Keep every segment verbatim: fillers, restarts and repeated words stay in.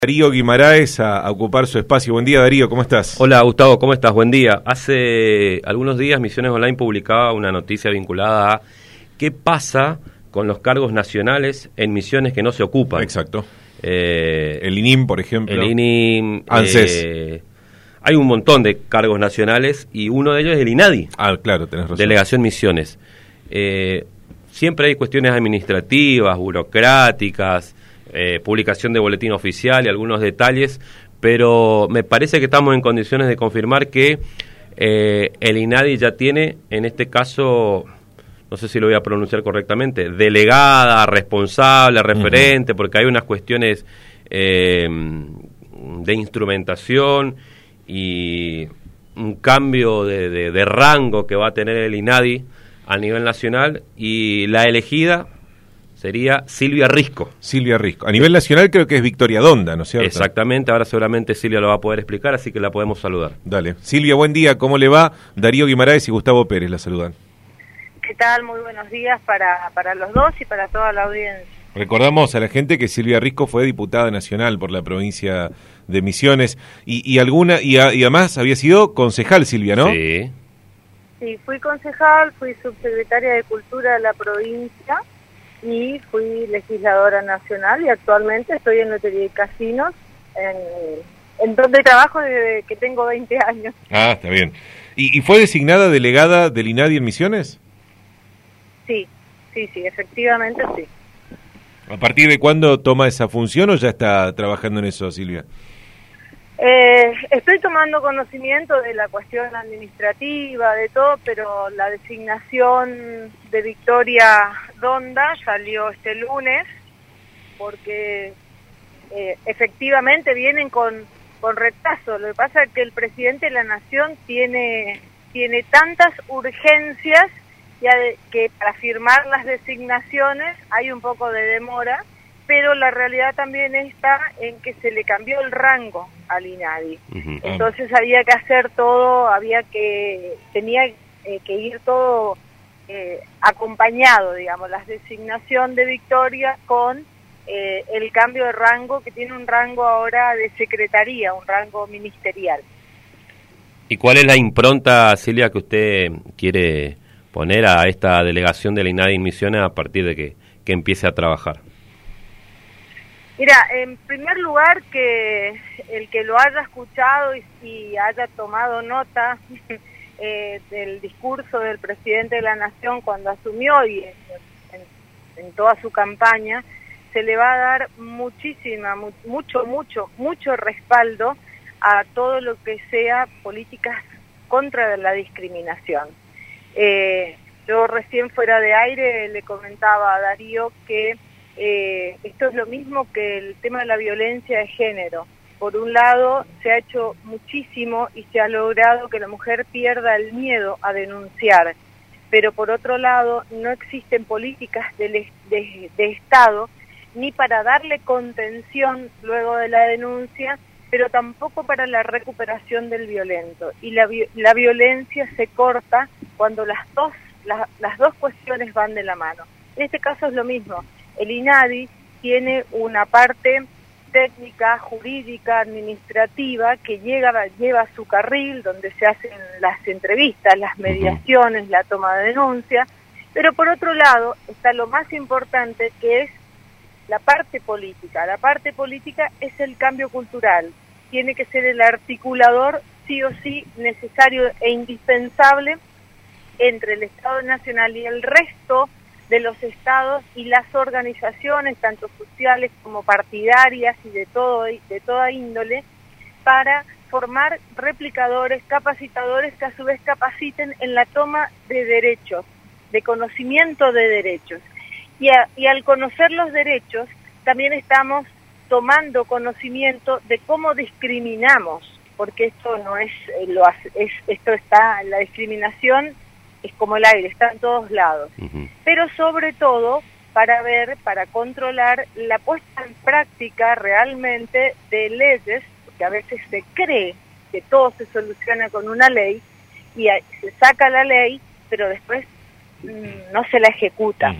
Darío Guimaraes a, a ocupar su espacio. Buen día, Darío, ¿cómo estás? Hola, Gustavo, ¿cómo estás? Buen día. Hace algunos días Misiones Online publicaba una noticia vinculada a qué pasa con los cargos nacionales en misiones que no se ocupan. Exacto. Eh, el I N I M, por ejemplo. El I N I M. ANSES. Eh, hay un montón de cargos nacionales y uno de ellos es el INADI. Ah, claro, tenés razón. Delegación Misiones. Eh, siempre hay cuestiones administrativas, burocráticas, Eh, publicación de boletín oficial y algunos detalles, pero me parece que estamos en condiciones de confirmar que eh, el INADI ya tiene, en este caso, no sé si lo voy a pronunciar correctamente, delegada, responsable, referente, uh-huh. porque hay unas cuestiones eh, de instrumentación y un cambio de, de, de rango que va a tener el INADI a nivel nacional, y la elegida sería Silvia Risco. Silvia Risco. A nivel nacional creo que es Victoria Donda, ¿no es cierto? Exactamente, ahora seguramente Silvia lo va a poder explicar, así que la podemos saludar. Dale. Silvia, buen día, ¿cómo le va? Darío Guimaraes y Gustavo Pérez la saludan. ¿Qué tal? Muy buenos días para, para los dos y para toda la audiencia. Recordamos a la gente que Silvia Risco fue diputada nacional por la provincia de Misiones y, y alguna y, a, y además había sido concejal, Silvia, ¿no? Sí. Sí, fui concejal, fui subsecretaria de Cultura de la provincia y fui legisladora nacional, y actualmente estoy en Lotería y Casinos, en, en donde trabajo desde que tengo veinte años. Ah, está bien. ¿Y, y fue designada delegada del INADI en Misiones? Sí, sí, sí, efectivamente sí. ¿A partir de cuándo toma esa función o ya está trabajando en eso, Silvia? Eh, estoy tomando conocimiento de la cuestión administrativa, de todo, pero la designación de Victoria Donda salió este lunes, porque eh, efectivamente vienen con, con retraso. Lo que pasa es que el presidente de la Nación tiene, tiene tantas urgencias ya de, que para firmar las designaciones hay un poco de demora, pero la realidad también está en que se le cambió el rango al INADI. Uh-huh. Entonces había que hacer todo, había que, tenía eh, que ir todo eh, acompañado, digamos, la designación de Victoria con eh, el cambio de rango, que tiene un rango ahora de secretaría, un rango ministerial. ¿Y cuál es la impronta, Silvia, que usted quiere poner a esta delegación de la INADI en Misiones a partir de que, que empiece a trabajar? Mira, en primer lugar, que el que lo haya escuchado y, y haya tomado nota eh, del discurso del presidente de la Nación cuando asumió y en, en, en toda su campaña, se le va a dar muchísima, mu mucho, mucho, mucho respaldo a todo lo que sea políticas contra la discriminación. Eh, yo recién fuera de aire le comentaba a Darío que Eh, esto es lo mismo que el tema de la violencia de género. Por un lado, se ha hecho muchísimo y se ha logrado que la mujer pierda el miedo a denunciar, pero por otro lado, no existen políticas de, de, de Estado ni para darle contención luego de la denuncia, pero tampoco para la recuperación del violento. Y la, la violencia se corta cuando las dos, la, las dos cuestiones van de la mano. En este caso es lo mismo. El INADI tiene una parte técnica, jurídica, administrativa que llega, lleva su carril, donde se hacen las entrevistas, las mediaciones, la toma de denuncia, pero por otro lado está lo más importante, que es la parte política. La parte política es el cambio cultural, tiene que ser el articulador sí o sí necesario e indispensable entre el Estado Nacional y el resto de los estados y las organizaciones, tanto sociales como partidarias y de todo de toda índole, para formar replicadores, capacitadores que a su vez capaciten en la toma de derechos, de conocimiento de derechos. Y, a, y al conocer los derechos, también estamos tomando conocimiento de cómo discriminamos, porque esto no es, lo es esto está, la discriminación es como el aire, está en todos lados. Uh-huh. Pero sobre todo para ver, para controlar la puesta en práctica realmente de leyes, porque a veces se cree que todo se soluciona con una ley, y se saca la ley, pero después mmm, no se la ejecuta. Uh-huh.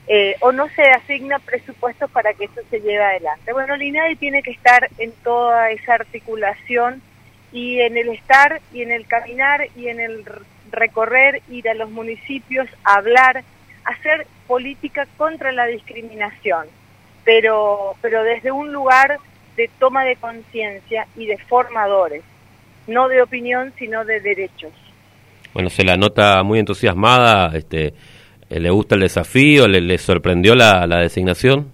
eh, o no se asigna presupuestos para que eso se lleve adelante. Bueno, el INADI tiene que estar en toda esa articulación y en el estar y en el caminar y en el recorrer, ir a los municipios, hablar, hacer política contra la discriminación, pero, pero desde un lugar de toma de conciencia y de formadores, no de opinión, sino de derechos. Bueno, se la nota muy entusiasmada, este, ¿le gusta el desafío? ¿Le, le sorprendió la, la designación?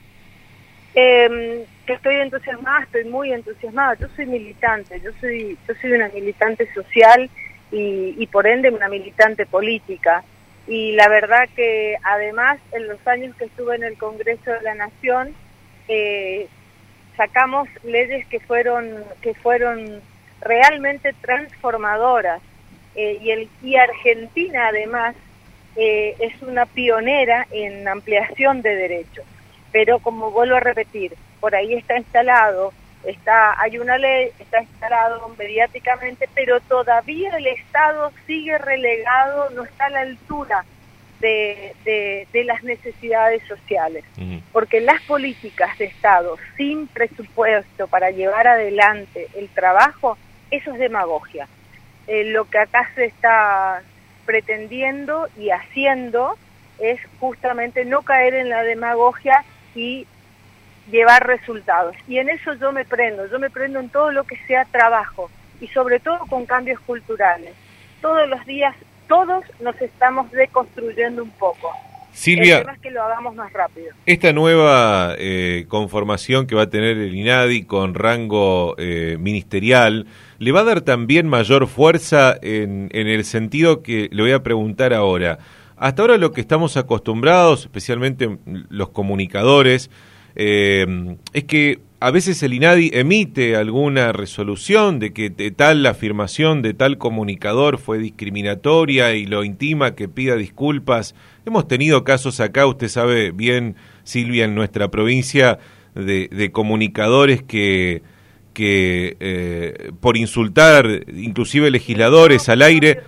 Eh, que estoy entusiasmada, estoy muy entusiasmada. Yo soy militante, yo soy, yo soy una militante social y, y por ende una militante política. Y la verdad que además en los años que estuve en el Congreso de la Nación, eh, sacamos leyes que fueron, que fueron realmente transformadoras. Eh, y, el, y Argentina además eh, es una pionera en ampliación de derechos, pero como vuelvo a repetir, por ahí está instalado, está hay una ley, está instalado mediáticamente, pero todavía el Estado sigue relegado, no está a la altura de, de, de las necesidades sociales, uh-huh. Porque las políticas de Estado sin presupuesto para llevar adelante el trabajo, eso es demagogia. Eh, lo que acá se está pretendiendo y haciendo es justamente no caer en la demagogia y llevar resultados. Y en eso yo me prendo, yo me prendo en todo lo que sea trabajo y sobre todo con cambios culturales. Todos los días, todos nos estamos deconstruyendo un poco. Silvia, el tema es que lo hagamos más rápido. Esta nueva eh, conformación que va a tener el INADI con rango eh, ministerial, ¿le va a dar también mayor fuerza en, en el sentido que le voy a preguntar ahora? Hasta ahora lo que estamos acostumbrados, especialmente los comunicadores, eh, es que a veces el INADI emite alguna resolución de que de tal afirmación de tal comunicador fue discriminatoria y lo intima que pida disculpas. Hemos tenido casos acá, usted sabe bien, Silvia, en nuestra provincia, de, de comunicadores que, que eh, por insultar inclusive legisladores al aire,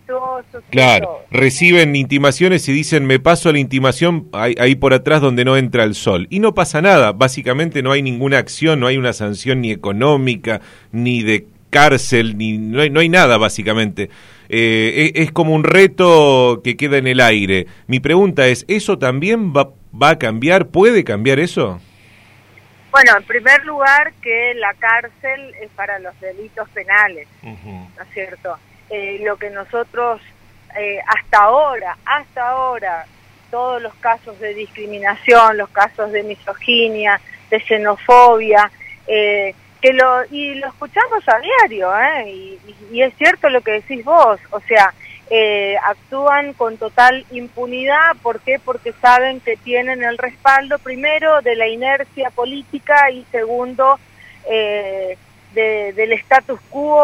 claro, reciben intimaciones y dicen me paso a la intimación ahí, ahí por atrás donde no entra el sol. Y no pasa nada, básicamente no hay ninguna acción, no hay una sanción ni económica, ni de cárcel, ni no hay, no hay nada básicamente. Eh, es, es como un reto que queda en el aire. Mi pregunta es, ¿eso también va, va a cambiar? ¿Puede cambiar eso? Bueno, en primer lugar que la cárcel es para los delitos penales, uh-huh. ¿No es cierto? Eh, lo que nosotros eh, hasta ahora, hasta ahora, todos los casos de discriminación, los casos de misoginia, de xenofobia, eh, que lo y lo escuchamos a diario, ¿eh? y, y, y es cierto lo que decís vos, o sea, eh, actúan con total impunidad. ¿Por qué? Porque saben que tienen el respaldo, primero, de la inercia política y segundo, eh, de, del status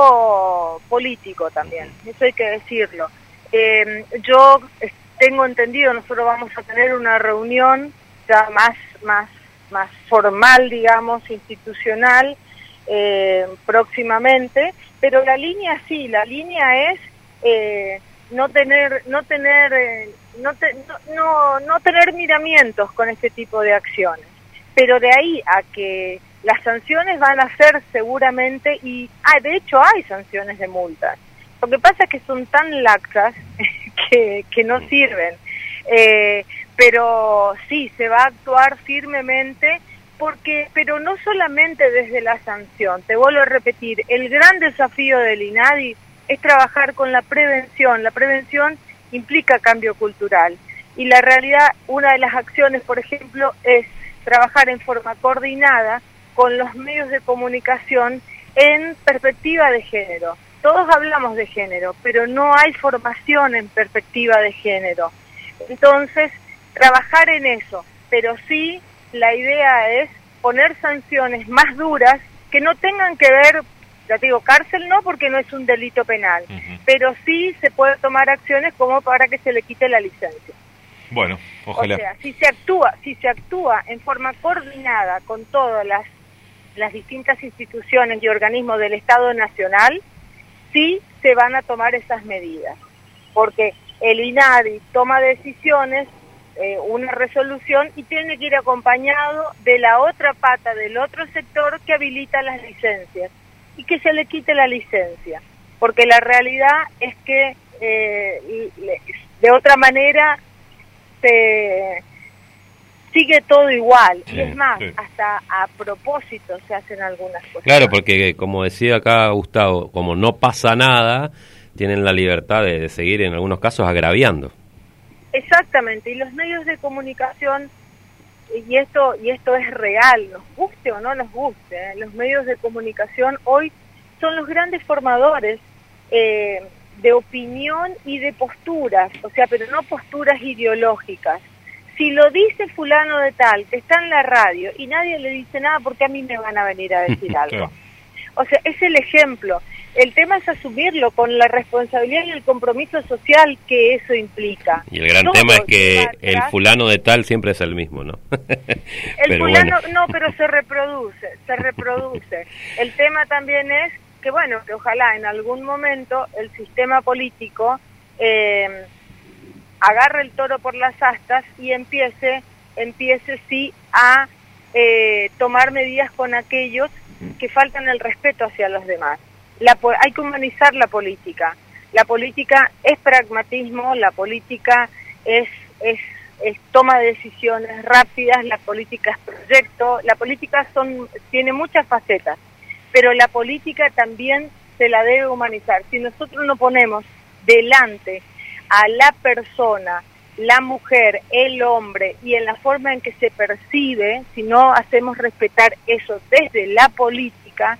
quo político también, eso hay que decirlo. Eh, yo tengo entendido, nosotros vamos a tener una reunión ya más, más, más formal, digamos, institucional, eh, próximamente, pero la línea sí, la línea es eh, no tener, no tener, eh, no, te, no, no, no tener miramientos con este tipo de acciones, pero de ahí a que las sanciones van a ser seguramente, y ah, de hecho hay sanciones de multas. Lo que pasa es que son tan laxas que, que no sirven. Eh, pero sí, se va a actuar firmemente, porque, pero no solamente desde la sanción. Te vuelvo a repetir, el gran desafío del INADI es trabajar con la prevención. La prevención implica cambio cultural. Y la realidad, una de las acciones, por ejemplo, es trabajar en forma coordinada con los medios de comunicación en perspectiva de género. Todos hablamos de género, pero no hay formación en perspectiva de género. Entonces, trabajar en eso, pero sí la idea es poner sanciones más duras que no tengan que ver, ya te digo, cárcel no, porque no es un delito penal, uh-huh. Pero sí se puede tomar acciones como para que se le quite la licencia. Bueno, ojalá. O sea, si se actúa, si se actúa en forma coordinada con todas las, las distintas instituciones y organismos del Estado Nacional, sí se van a tomar esas medidas, porque el INADI toma decisiones eh, una resolución y tiene que ir acompañado de la otra pata del otro sector que habilita las licencias y que se le quite la licencia, porque la realidad es que eh, de otra manera se sigue todo igual, sí, y es más, sí, hasta a propósito se hacen algunas cosas. Claro, porque como decía acá Gustavo, como no pasa nada, tienen la libertad de, de seguir en algunos casos agraviando. Exactamente, y los medios de comunicación, y esto y esto es real, nos guste o no nos guste, ¿eh? Los medios de comunicación hoy son los grandes formadores eh, de opinión y de posturas, o sea, pero no posturas ideológicas. Si lo dice fulano de tal, que está en la radio, y nadie le dice nada, porque a mí me van a venir a decir algo. Claro. O sea, es el ejemplo. El tema es asumirlo con la responsabilidad y el compromiso social que eso implica. Y el gran Todo tema es que el fulano de tal siempre es el mismo, ¿no? El pero fulano, bueno. No, pero se reproduce, se reproduce. El tema también es que, bueno, que ojalá en algún momento el sistema político eh, agarre el toro por las astas y empiece, empiece sí a eh, tomar medidas con aquellos que faltan el respeto hacia los demás. La, hay que humanizar la política. La política es pragmatismo, la política es, es, es toma de decisiones rápidas, la política es proyecto, la política son, tiene muchas facetas, pero la política también se la debe humanizar. Si nosotros no ponemos delante a la persona, la mujer, el hombre, y en la forma en que se percibe, si no hacemos respetar eso desde la política,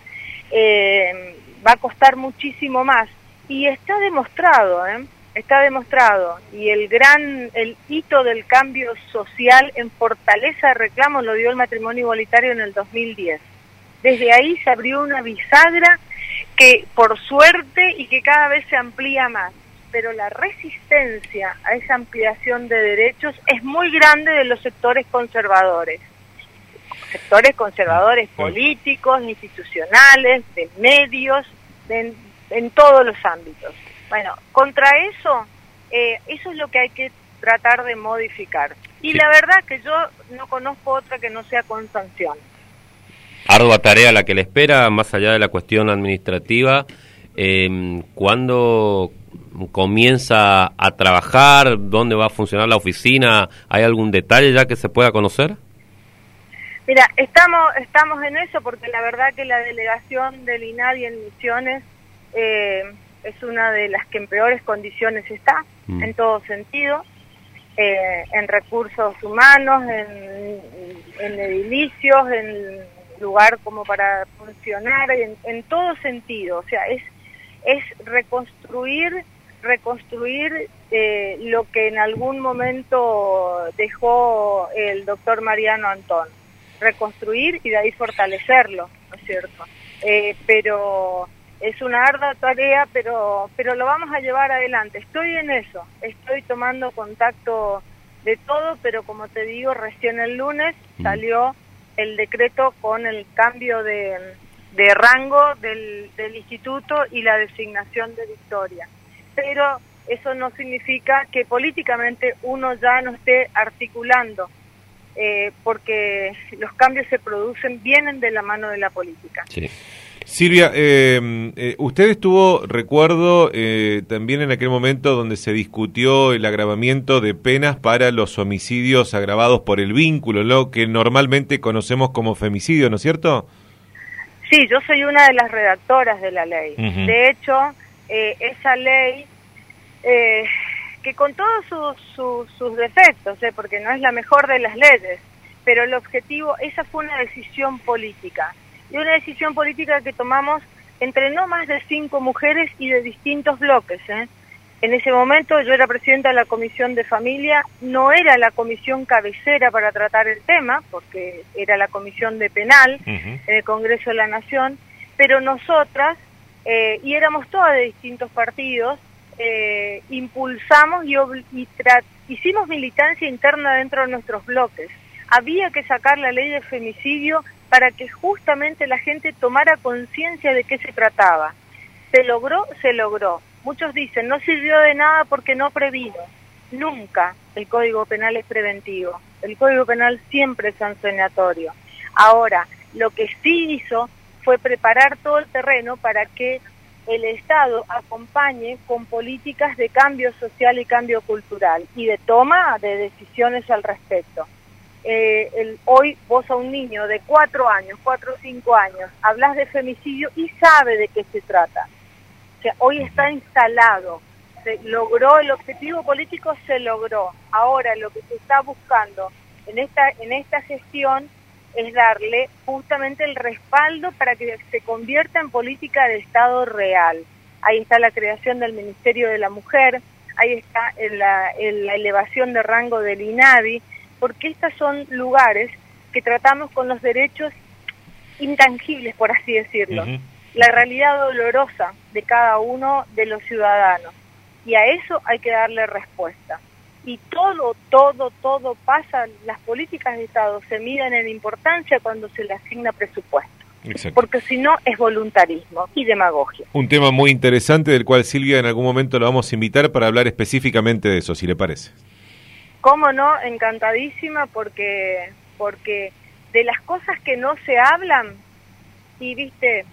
eh, va a costar muchísimo más. Y está demostrado, ¿eh? Está demostrado. Y el gran, el hito del cambio social en fortaleza de reclamo lo dio el matrimonio igualitario en el dos mil diez. Desde ahí se abrió una bisagra que, por suerte, y que cada vez se amplía más. Pero la resistencia a esa ampliación de derechos es muy grande de los sectores conservadores. Sectores conservadores políticos, institucionales, de medios, de, en, en todos los ámbitos. Bueno, contra eso, eh, eso es lo que hay que tratar de modificar. Y sí, la verdad que yo no conozco otra que no sea con sanción. Ardua tarea la que le espera, más allá de la cuestión administrativa. Eh, ¿Cuándo comienza a trabajar? ¿Dónde va a funcionar la oficina? ¿Hay algún detalle ya que se pueda conocer? Mira, estamos estamos en eso porque la verdad que la delegación del INADI en Misiones eh, es una de las que en peores condiciones está, mm. en todo sentido, eh, en recursos humanos, en, en edilicios, en lugar como para funcionar, en, en todo sentido. O sea, es es reconstruir reconstruir eh, lo que en algún momento dejó el doctor Mariano Antón. Reconstruir y de ahí fortalecerlo, ¿no es cierto? Eh, pero es una ardua tarea, pero pero lo vamos a llevar adelante. Estoy en eso, estoy tomando contacto de todo, pero como te digo, recién el lunes salió el decreto con el cambio de, de rango del, del instituto y la designación de Victoria. Pero eso no significa que políticamente uno ya no esté articulando, Eh, porque los cambios se producen, vienen de la mano de la política. Sí. Silvia, eh, eh, usted estuvo, recuerdo, eh, también en aquel momento donde se discutió el agravamiento de penas para los homicidios agravados por el vínculo, lo que normalmente conocemos como femicidio, ¿no es cierto? Sí, yo soy una de las redactoras de la ley. Uh-huh. De hecho, eh, esa ley... Eh, que con todos sus, sus, sus defectos, ¿eh? Porque no es la mejor de las leyes, pero el objetivo, esa fue una decisión política, y una decisión política que tomamos entre no más de cinco mujeres y de distintos bloques. ¿eh? En ese momento yo era presidenta de la Comisión de Familia, no era la comisión cabecera para tratar el tema, porque era la Comisión de Penal, uh-huh, en el Congreso de la Nación, pero nosotras, eh, y éramos todas de distintos partidos, Eh, impulsamos y, y hicimos militancia interna dentro de nuestros bloques. Había que sacar la ley de femicidio para que justamente la gente tomara conciencia de qué se trataba. ¿Se logró? Se logró. Muchos dicen, no sirvió de nada porque no previno. nunca el Código Penal es preventivo. El Código Penal siempre es sancionatorio. Ahora, lo que sí hizo fue preparar todo el terreno para que el Estado acompañe con políticas de cambio social y cambio cultural y de toma de decisiones al respecto. Eh, el, hoy vos a un niño de cuatro años, cuatro o cinco años, hablas de femicidio y sabe de qué se trata. O sea, hoy está instalado, se logró el objetivo político, se logró. Ahora lo que se está buscando en esta en esta gestión es darle justamente el respaldo para que se convierta en política de Estado real. Ahí está la creación del Ministerio de la Mujer, ahí está en la, en la elevación de rango del INADI, porque estos son lugares que tratamos con los derechos intangibles, por así decirlo, uh-huh. la realidad dolorosa de cada uno de los ciudadanos. Y a eso hay que darle respuesta. Y todo, todo, todo pasa, las políticas de Estado se miden en importancia cuando se le asigna presupuesto. Exacto. Porque si no es voluntarismo y demagogia. Un tema muy interesante del cual, Silvia, en algún momento lo vamos a invitar para hablar específicamente de eso, si le parece. Cómo no, encantadísima, porque porque de las cosas que no se hablan, y viste,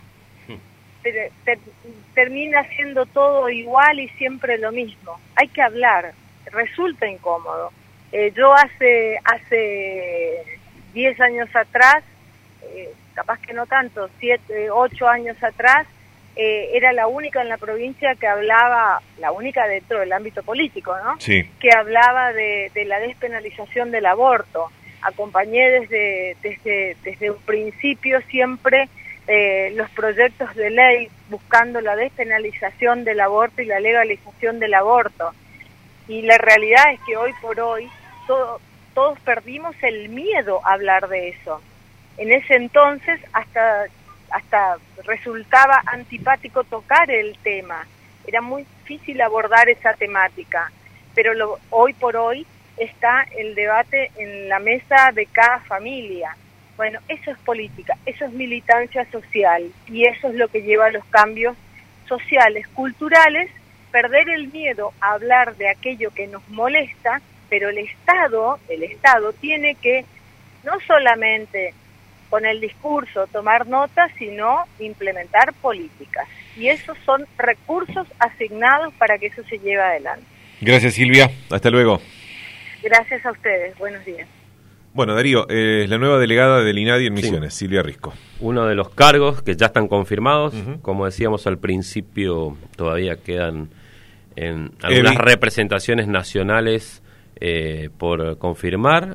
ter, ter, termina siendo todo igual y siempre lo mismo. Hay que hablar. Resulta incómodo. Eh, yo hace hace diez años atrás, eh, capaz que no tanto, siete, ocho años atrás, eh, era la única en la provincia que hablaba, la única dentro del ámbito político, ¿no? Sí. Que hablaba de, de la despenalización del aborto. Acompañé desde desde desde un principio siempre eh, los proyectos de ley buscando la despenalización del aborto y la legalización del aborto. Y la realidad es que hoy por hoy todo, todos perdimos el miedo a hablar de eso. En ese entonces hasta, hasta resultaba antipático tocar el tema. Era muy difícil abordar esa temática. Pero lo, hoy por hoy está el debate en la mesa de cada familia. Bueno, eso es política, eso es militancia social. Y eso es lo que lleva a los cambios sociales, culturales, perder el miedo a hablar de aquello que nos molesta, pero el Estado, el Estado tiene que no solamente con el discurso tomar notas, sino implementar políticas. Y esos son recursos asignados para que eso se lleve adelante. Gracias, Silvia. Hasta luego. Gracias a ustedes. Buenos días. Bueno, Darío, eh, la nueva delegada del INADI en Misiones, sí. Silvia Risco. Uno de los cargos que ya están confirmados, uh-huh. como decíamos al principio, todavía quedan en algunas Evi. representaciones nacionales eh, por confirmar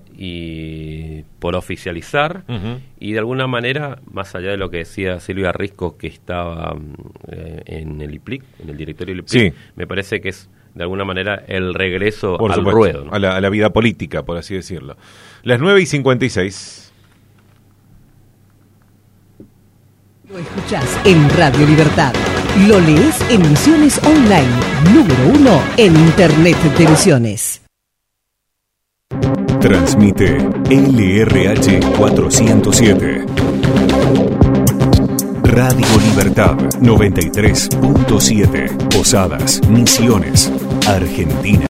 y por oficializar, uh-huh. y de alguna manera, más allá de lo que decía Silvia Risco, que estaba eh, en el I P L I C, en el directorio del I P L I C, sí. me parece que es de alguna manera el regreso por al supuesto, ruedo, ¿no? a, la, a la vida política, por así decirlo. Las nueve y cincuenta y seis. Lo escuchás en Radio Libertad. Lo lees en Misiones Online, número uno en Internet de Misiones. Transmite L R H cuatrocientos siete. Radio Libertad noventa y tres punto siete. Posadas, Misiones, Argentina.